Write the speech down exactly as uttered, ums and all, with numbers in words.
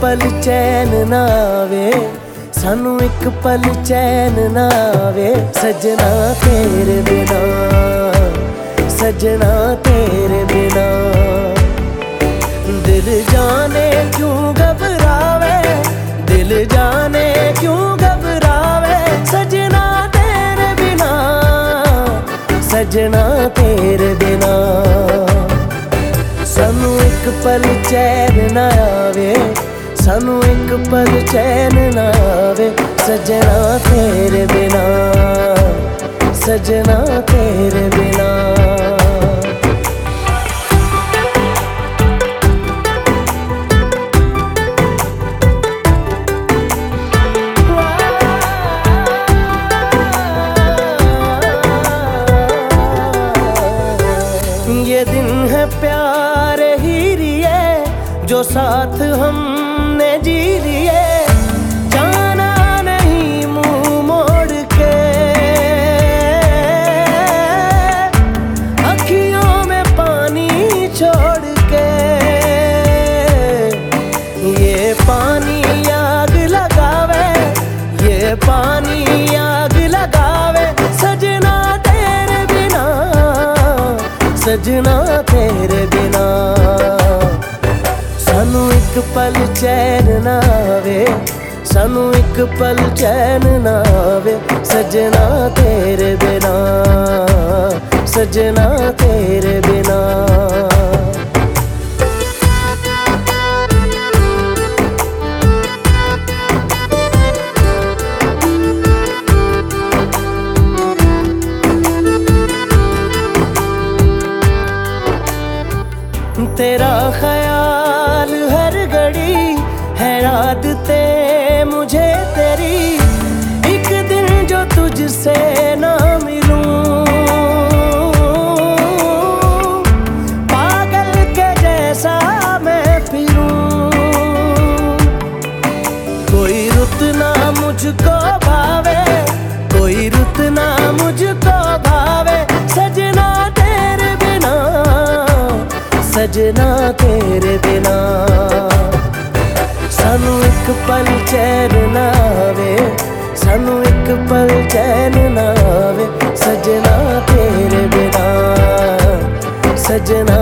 पल चैन ना आवे, सानू एक पल चैन ना आवे। सजना तेरे बिना, सजना तेरे बिना, दिल जाने क्यों घबरावे, दिल जाने क्यों घबरावे। सजना तेरे बिना, सजना तेरे बिना, सानू एक पल चैन ना आवे, सानू एक पल चैन ना आवे। सजना तेरे बिना, सजना तेरे बिना। ये दिन है प्यार ही रिए जो साथ हमने जी लिए, जाना नहीं मुंह मोड़ के, अखियों में पानी छोड़ के। ये पानी आग लगावे, ये पानी आग लगावे। सजना तेरे बिना, सजना तेरे बिना, सानू एक पल चैन ना आवे, सानू एक पल चैन ना आवे। सजना तेरे बिना, सजना तेरे बिना। तेरा ख्याल हर घड़ी है आदतें मुझे तेरी, एक दिन जो तुझसे ना मिलूं, पागल के जैसा मैं फिरूं। कोई रुत ना मुझको भावे, कोई रुत ना मुझको भावे। सजना तेरे बिना, सजना तेरे बिना, सानू एक पल चैन ना आवे, सानू एक पल चैन ना आवे। सजना तेरे बिना, सजना